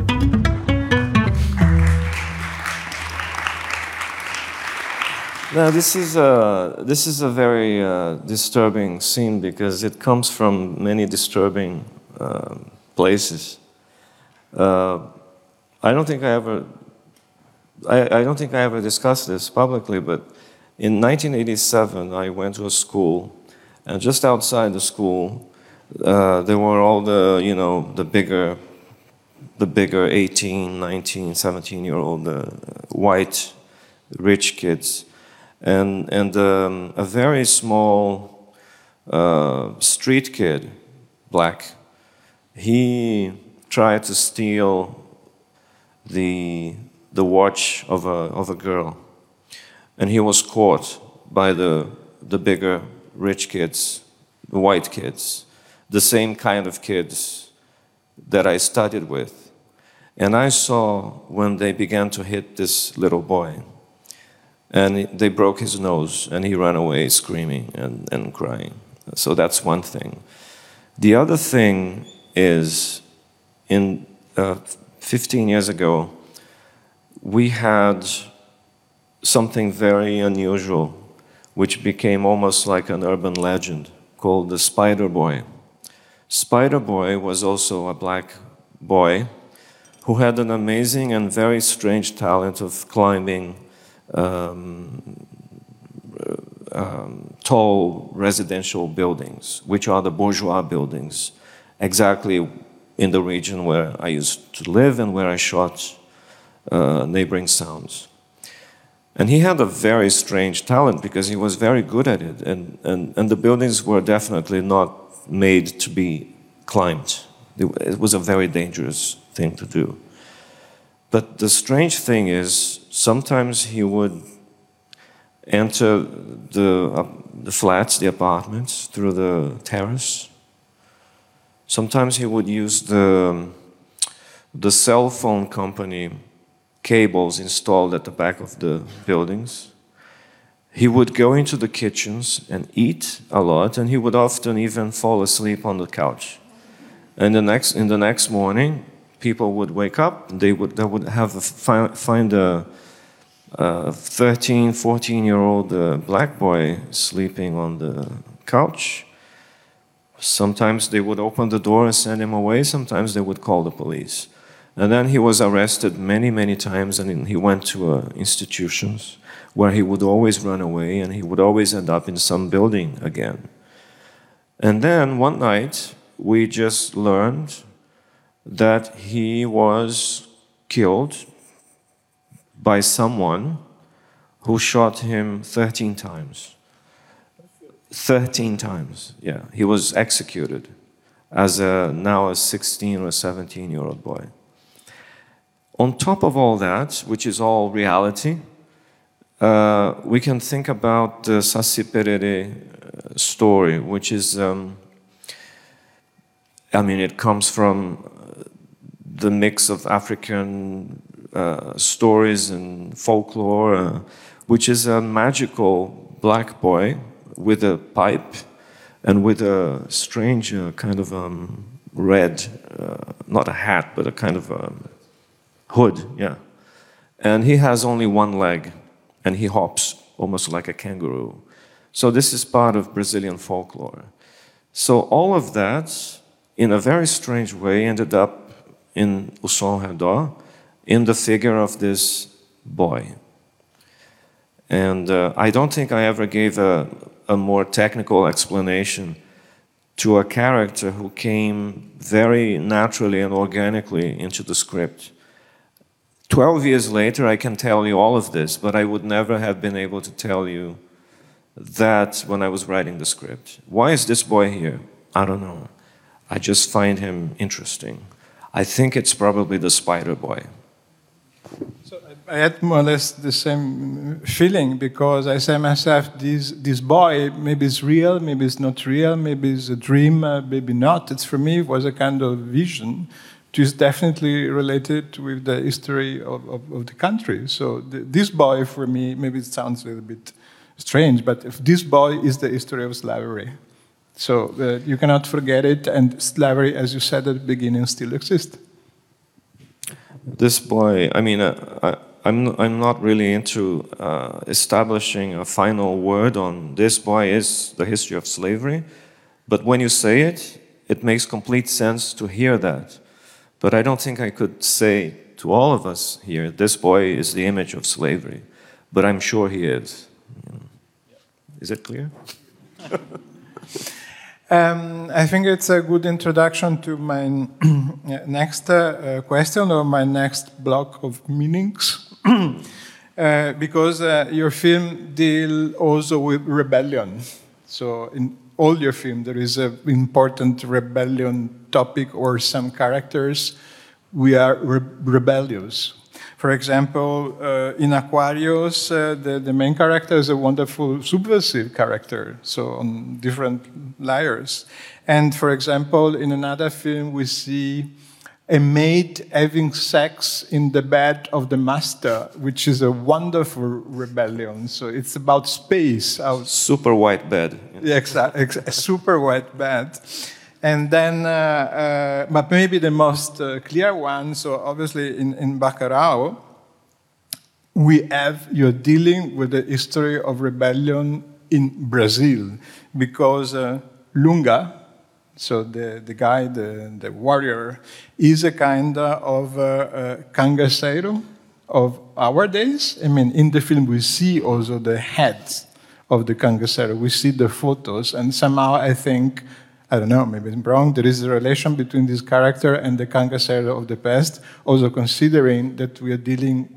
Now this is a this is a very uh, disturbing scene because it comes from many disturbing uh, places. Uh, I don't think I ever I, I don't think I ever discussed this publicly, but in nineteen eighty-seven I went to a school, and just outside the school uh, there were all the you know the bigger the bigger eighteen, nineteen, seventeen year old uh, white rich kids. And, and um, a very small uh, street kid, black, he tried to steal the, the watch of a, of a girl. And he was caught by the, the bigger rich kids, the white kids, the same kind of kids that I studied with. And I saw when they began to hit this little boy. And they broke his nose, and he ran away screaming and, and crying. So that's one thing. The other thing is, in uh, fifteen years ago, we had something very unusual, which became almost like an urban legend, called the Spider Boy. Spider Boy was also a black boy who had an amazing and very strange talent of climbing um, um, tall residential buildings, which are the bourgeois buildings, exactly in the region where I used to live and where I shot uh, Neighboring Sounds. And he had a very strange talent because he was very good at it, and, and, and the buildings were definitely not made to be climbed. It was a very dangerous thing to do. But the strange thing is, sometimes he would enter the, uh, the flats, the apartments, through the terrace. Sometimes he would use the, the cell phone company cables installed at the back of the buildings. He would go into the kitchens and eat a lot, and he would often even fall asleep on the couch. And the next, in the next morning, people would wake up, and they would, they would have a, find a, a thirteen, fourteen-year-old uh, black boy sleeping on the couch. Sometimes they would open the door and send him away. Sometimes they would call the police. And then he was arrested many, many times, and he went to uh, institutions where he would always run away, and he would always end up in some building again. And then one night, we just learned that he was killed by someone who shot him thirteen times. thirteen times, yeah. He was executed as a, now a sixteen or seventeen-year-old boy. On top of all that, which is all reality, uh, we can think about the Saci Pererê story, which is, um, I mean, it comes from the mix of African uh, stories and folklore, uh, which is a magical black boy with a pipe and with a strange uh, kind of um, red, uh, not a hat, but a kind of um, hood, yeah. And he has only one leg, and he hops almost like a kangaroo. So this is part of Brazilian folklore. So all of that, in a very strange way, ended up in O Som ao Redor, in the figure of this boy. And uh, I don't think I ever gave a, a more technical explanation to a character who came very naturally and organically into the script. Twelve years later, I can tell you all of this, but I would never have been able to tell you that when I was writing the script. Why is this boy here? I don't know. I just find him interesting. I think it's probably the Spider Boy. So I had more or less the same feeling, because I say myself, this, this boy, maybe it's real, maybe it's not real, maybe it's a dream, uh, maybe not. It's, for me, it was a kind of vision, which is definitely related with the history of, of, of the country. So the, this boy, for me, maybe it sounds a little bit strange, but if this boy is the history of slavery. So uh, you cannot forget it, and slavery, as you said at the beginning, still exists. This boy, I mean, uh, I, I'm, I'm not really into uh, establishing a final word on this boy is the history of slavery, but when you say it, it makes complete sense to hear that. But I don't think I could say to all of us here, this boy is the image of slavery, but I'm sure he is. Is it clear? Um, I think it's a good introduction to my next uh, question, or my next block of meanings, uh, because uh, your film deals also with rebellion. So in all your film, there is an important rebellion topic, or some characters, we are re rebellious. For example, uh, in Aquarius, uh, the, the main character is a wonderful subversive character, so on different layers. And for example, in another film, we see a maid having sex in the bed of the master, which is a wonderful rebellion. So it's about space. Out. Super white bed. Yeah, exactly, a super white bed. And then, uh, uh, but maybe the most uh, clear one, so obviously in, in Bacurau, we have, you're dealing with the history of rebellion in Brazil, because uh, Lunga, so the, the guy, the, the warrior, is a kind of uh, uh, cangaceiro of our days. I mean, in the film we see also the heads of the cangaceiro, we see the photos, and somehow I think, I don't know, maybe I'm wrong, there is a relation between this character and the cangaceiro of the past, also considering that we are dealing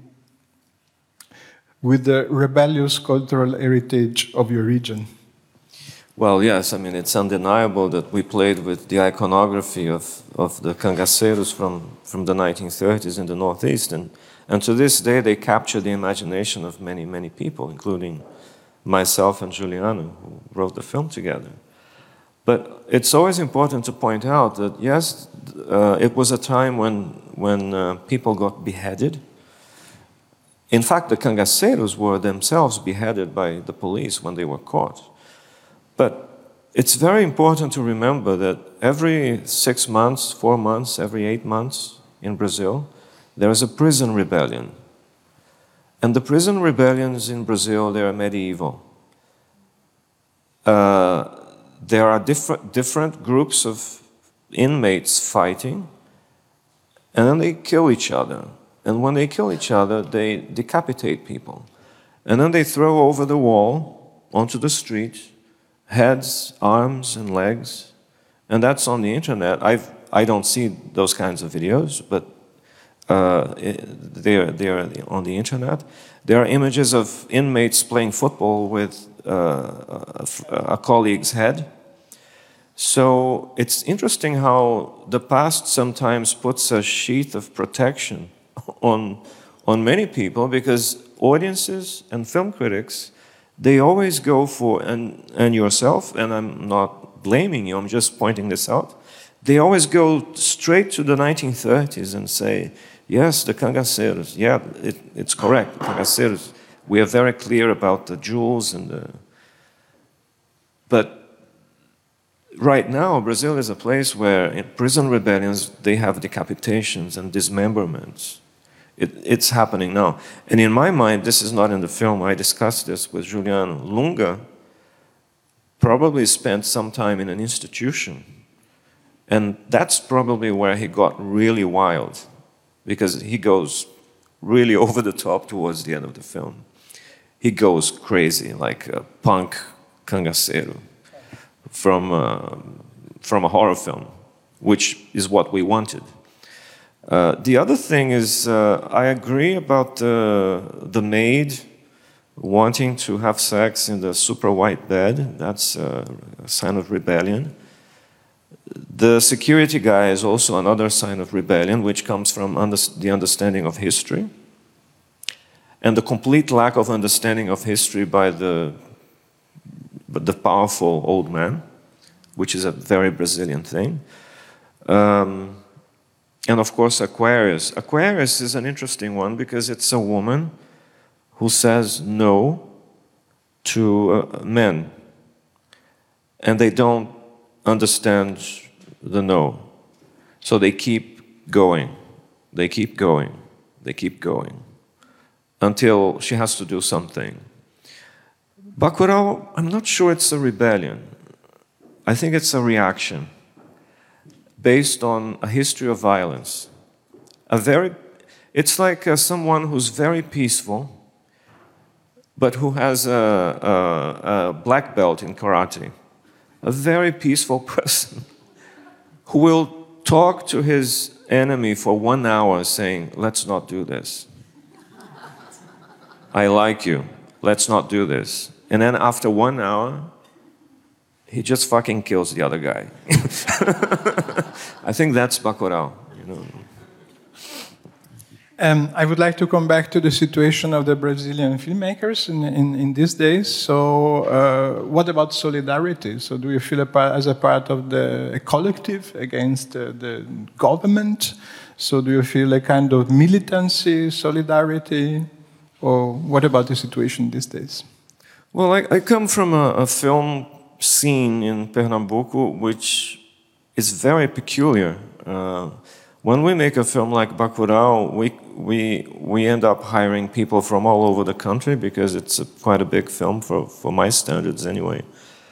with the rebellious cultural heritage of your region. Well, yes, I mean, it's undeniable that we played with the iconography of, of the cangaceiros from, from the nineteen thirties in the Northeast, and, and to this day they capture the imagination of many, many people, including myself and Juliano, who wrote the film together. But it's always important to point out that, yes, uh, it was a time when, when uh, people got beheaded. In fact, the cangaceiros were themselves beheaded by the police when they were caught. But it's very important to remember that every six months, four months, every eight months in Brazil, there is a prison rebellion. And the prison rebellions in Brazil, they are medieval. Uh, there are different, different groups of inmates fighting, and then they kill each other. And when they kill each other, they decapitate people. And then they throw over the wall, onto the street, heads, arms, and legs. And that's on the internet. I've, I don't see those kinds of videos, but uh, they're, they're on the internet. There are images of inmates playing football with uh, a, a colleague's head. So it's interesting how the past sometimes puts a sheath of protection on, on many people, because audiences and film critics, they always go for, and, and yourself, and I'm not blaming you, I'm just pointing this out, they always go straight to the nineteen thirties and say, yes, the cangaceiros, yeah, it, it's correct, the cangaceiros, we are very clear about the jewels and the... But right now, Brazil is a place where in prison rebellions, they have decapitations and dismemberments. It, it's happening now. And in my mind, this is not in the film, I discussed this with Juliano. Lunga probably spent some time in an institution. And that's probably where he got really wild, because he goes really over the top towards the end of the film. He goes crazy, like a punk cangaceiro from, uh, from a horror film, which is what we wanted. Uh, the other thing is, uh, I agree about uh, the maid wanting to have sex in the super white bed. That's uh, a sign of rebellion. The security guy is also another sign of rebellion, which comes from under the understanding of history, and the complete lack of understanding of history by the, the powerful old man, which is a very Brazilian thing. Um, And of course, Aquarius. Aquarius is an interesting one because it's a woman who says no to uh, men. And they don't understand the no. So they keep going. They keep going. They keep going. Until she has to do something. Bacurau, I'm not sure it's a rebellion. I think it's a reaction based on a history of violence. A very, it's like uh, someone who's very peaceful, but who has a, a, a black belt in karate. A very peaceful person who will talk to his enemy for one hour saying, let's not do this. I like you, let's not do this. And then after one hour, he just fucking kills the other guy. I think that's Bacurau, you know. Um, I would like to come back to the situation of the Brazilian filmmakers in, in, in these days. So, uh, what about solidarity? So, do you feel a part, as a part of the a collective against uh, the government? So, do you feel a kind of militancy, solidarity, or what about the situation these days? Well, I, I come from a, a film scene in Pernambuco, which is very peculiar. Uh, when we make a film like Bacurau, we, we, we end up hiring people from all over the country because it's a, quite a big film for, for my standards anyway.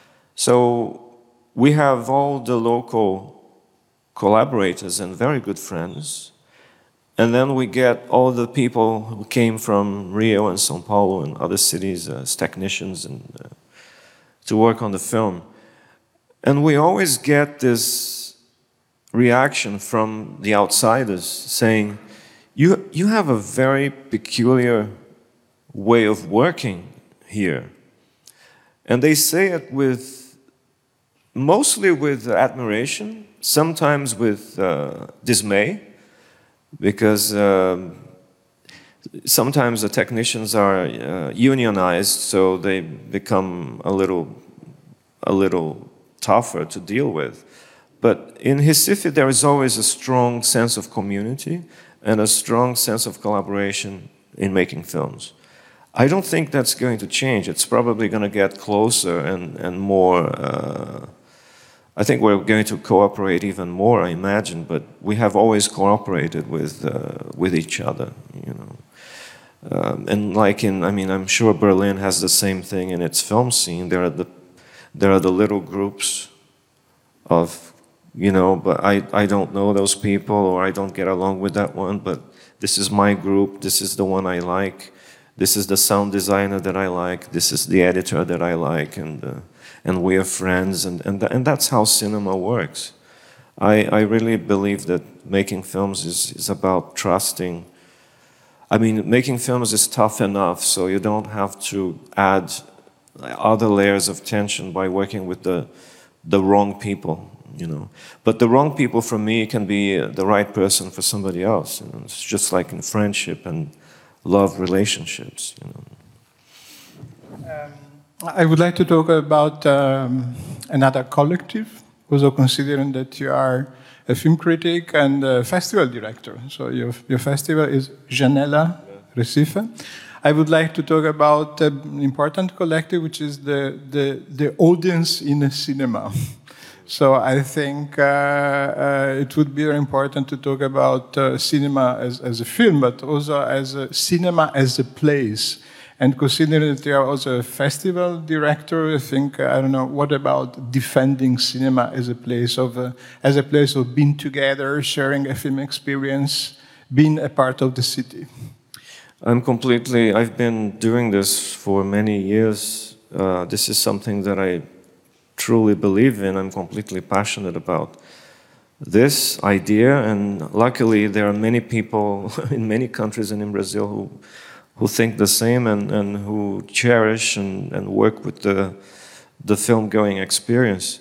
So we have all the local collaborators and very good friends. And then we get all the people who came from Rio and São Paulo and other cities as technicians and uh, to work on the film. And we always get this reaction from the outsiders saying, you, you have a very peculiar way of working here. And they say it with, mostly with admiration, sometimes with uh, dismay, because um, sometimes the technicians are uh, unionized, so they become a little, a little tougher to deal with. But in Recife, there is always a strong sense of community and a strong sense of collaboration in making films. I don't think that's going to change. It's probably going to get closer and, and more... Uh, I think we're going to cooperate even more, I imagine, but we have always cooperated with, uh, with each other, you know. Um, and like in, I mean, I'm sure Berlin has the same thing in its film scene. There are the, there are the little groups of, you know, but I, I don't know those people or I don't get along with that one, but this is my group, this is the one I like, this is the sound designer that I like, this is the editor that I like, and uh, and we are friends, and, and, and that's how cinema works. I, I really believe that making films is, is about trusting. I mean, making films is tough enough, so you don't have to add other layers of tension by working with the, the wrong people, you know. But the wrong people for me can be the right person for somebody else. You know? It's just like in friendship and love relationships, you know. Um. I would like to talk about um, another collective, also considering that you are a film critic and a festival director. So your, your festival is Janela Recife. I would like to talk about an important collective, which is the, the, the audience in a cinema. So I think uh, uh, it would be very important to talk about uh, cinema as, as a film, but also as a cinema as a place. And considering that you are also a festival director, I think, I don't know, what about defending cinema as a place of, uh, as a place of being together, sharing a film experience, being a part of the city? I'm completely, I've been doing this for many years. Uh, this is something that I truly believe in, I'm completely passionate about. This idea, and luckily there are many people in many countries and in Brazil who who think the same and, and who cherish and, and work with the, the film-going experience.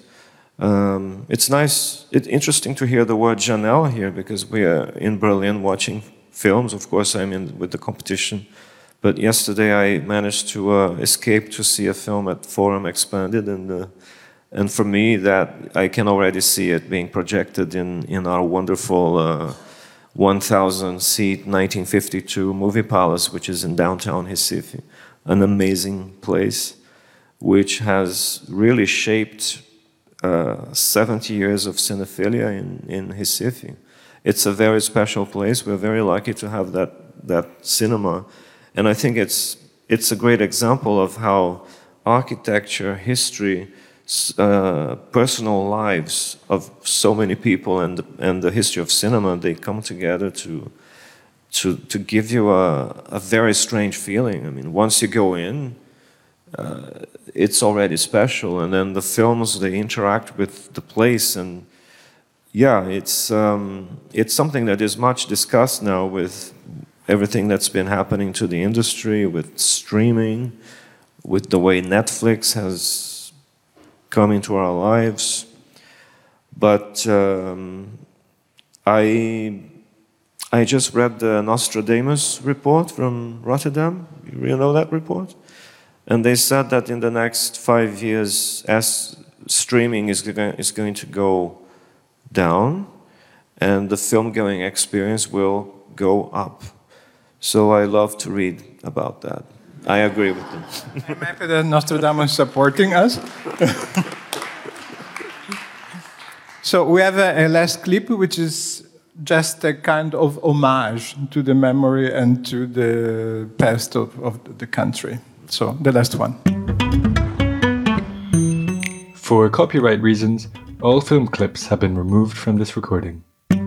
Um, it's nice, it's interesting to hear the word Janela here because we are in Berlin watching films. Of course, I'm in with the competition. But yesterday I managed to uh, escape to see a film at Forum Expanded, and, uh, and for me that I can already see it being projected in, in our wonderful uh, one thousand seat nineteen fifty-two Movie Palace, which is in downtown Recife, an amazing place which has really shaped uh, seventy years of cinephilia in, in Recife. It's a very special place. We're very lucky to have that, that cinema. And I think it's, it's a great example of how architecture, history, Uh, personal lives of so many people and and the history of cinema, they come together to to to give you a, a very strange feeling. I mean, once you go in, uh, it's already special, and then the films, they interact with the place, and yeah, it's um, it's something that is much discussed now with everything that's been happening to the industry, with streaming, with the way Netflix has come into our lives. But um, I, I just read the Nostradamus report from Rotterdam. You really know that report? And they said that in the next five years, as streaming is, is going to go down, and the film-going experience will go up. So I love to read about that. I agree with them. I'm happy that Nostradamus is supporting us. So we have a, a last clip, which is just a kind of homage to the memory and to the past of, of the country. So the last one. For copyright reasons, all film clips have been removed from this recording.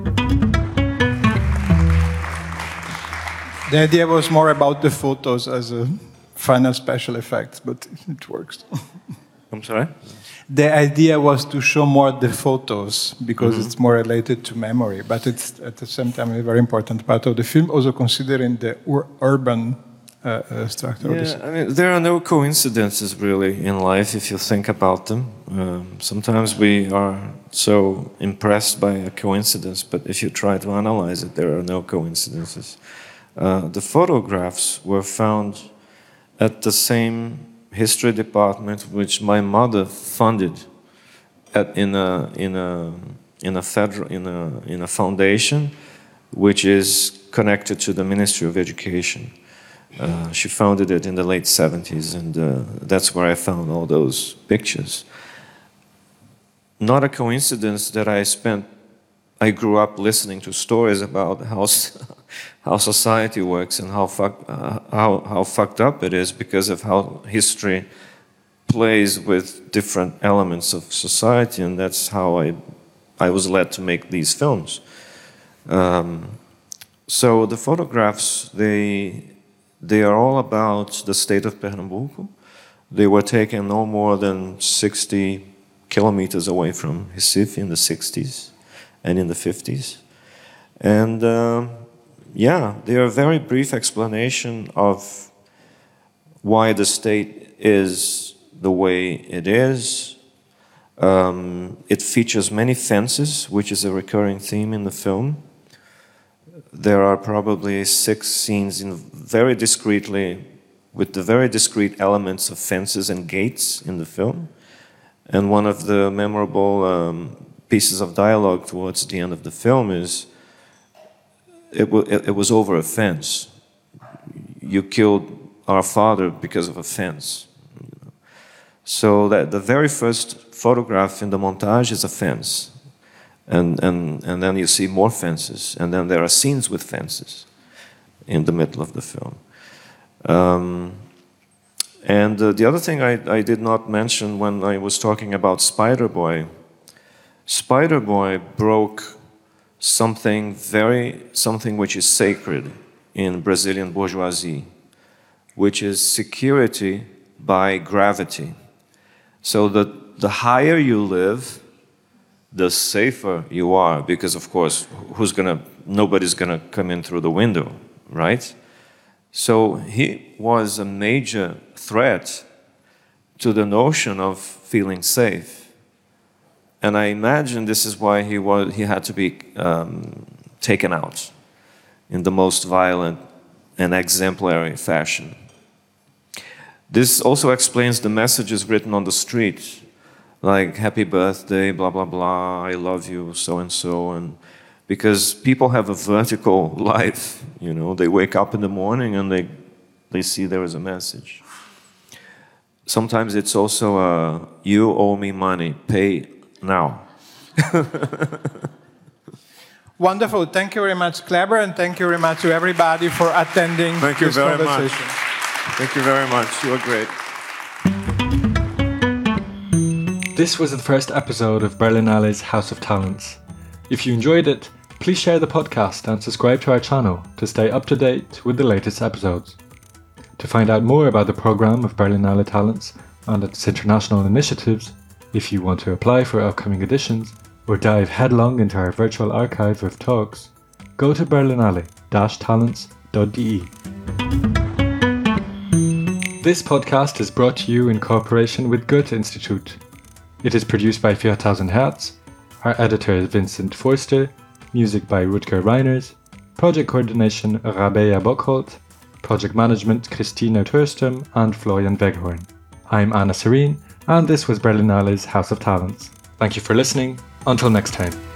The idea was more about the photos as a final special effects, but it works. I'm sorry? The idea was to show more the photos because mm-hmm. it's more related to memory, but it's at the same time a very important part of the film, also considering the ur- urban uh, uh, structure. Yeah, I mean, there are no coincidences really in life if you think about them. Um, sometimes we are so impressed by a coincidence, but if you try to analyze it, there are no coincidences. Uh, the photographs were found at the same history department which my mother funded at, in a in a in a federal in a in a foundation which is connected to the Ministry of Education. Uh, she founded it in the late seventies, and uh, that's where I found all those pictures. Not a coincidence that I spent I grew up listening to stories about how how society works and how fuck, uh, how how fucked up it is because of how history plays with different elements of society, and that's how I I was led to make these films. Um, so the photographs they they are all about the state of Pernambuco. They were taken no more than sixty kilometers away from Recife in the sixties. And in the fifties. And uh, yeah, they are a very brief explanation of why the state is the way it is. Um, it features many fences, which is a recurring theme in the film. There are probably six scenes in very discreetly, with the very discrete elements of fences and gates in the film. And one of the memorable um, pieces of dialogue towards the end of the film is, it, w- it was over a fence. You killed our father because of a fence. So that the very first photograph in the montage is a fence. And, and, and then you see more fences. And then there are scenes with fences in the middle of the film. Um, and uh, the other thing I, I did not mention when I was talking about Spider-Boy, Spider-Boy broke something very, something which is sacred in Brazilian bourgeoisie, which is security by gravity. So the, the higher you live, the safer you are, because of course, who's gonna, nobody's gonna come in through the window, right? So he was a major threat to the notion of feeling safe. And I imagine this is why he was he had to be um, taken out in the most violent and exemplary fashion. This also explains the messages written on the street, like "Happy birthday, blah blah blah, I love you, so and so," and because people have a vertical life, you know, they wake up in the morning and they they see there is a message. Sometimes it's also a "you owe me money, pay now." Wonderful. Thank you very much, Kleber, and thank you very much to everybody for attending thank this you very conversation. Much. Thank you very much. You are great. This was the first episode of Berlinale's House of Talents. If you enjoyed it, please share the podcast and subscribe to our channel to stay up to date with the latest episodes. To find out more about the program of Berlinale Talents and its international initiatives, if you want to apply for upcoming editions or dive headlong into our virtual archive of talks, go to berlinale dash talents dot d e. This podcast is brought to you in cooperation with Goethe Institute. It is produced by vier thousand Hertz. Our editor is Vincent Forster. Music by Rutger Reiners. Project coordination Rabea Bockholt. Project management Christina Thurstum and Florian Weghorn. I'm Anna Serene, and this was Berlinale's House of Talents. Thank you for listening. Until next time.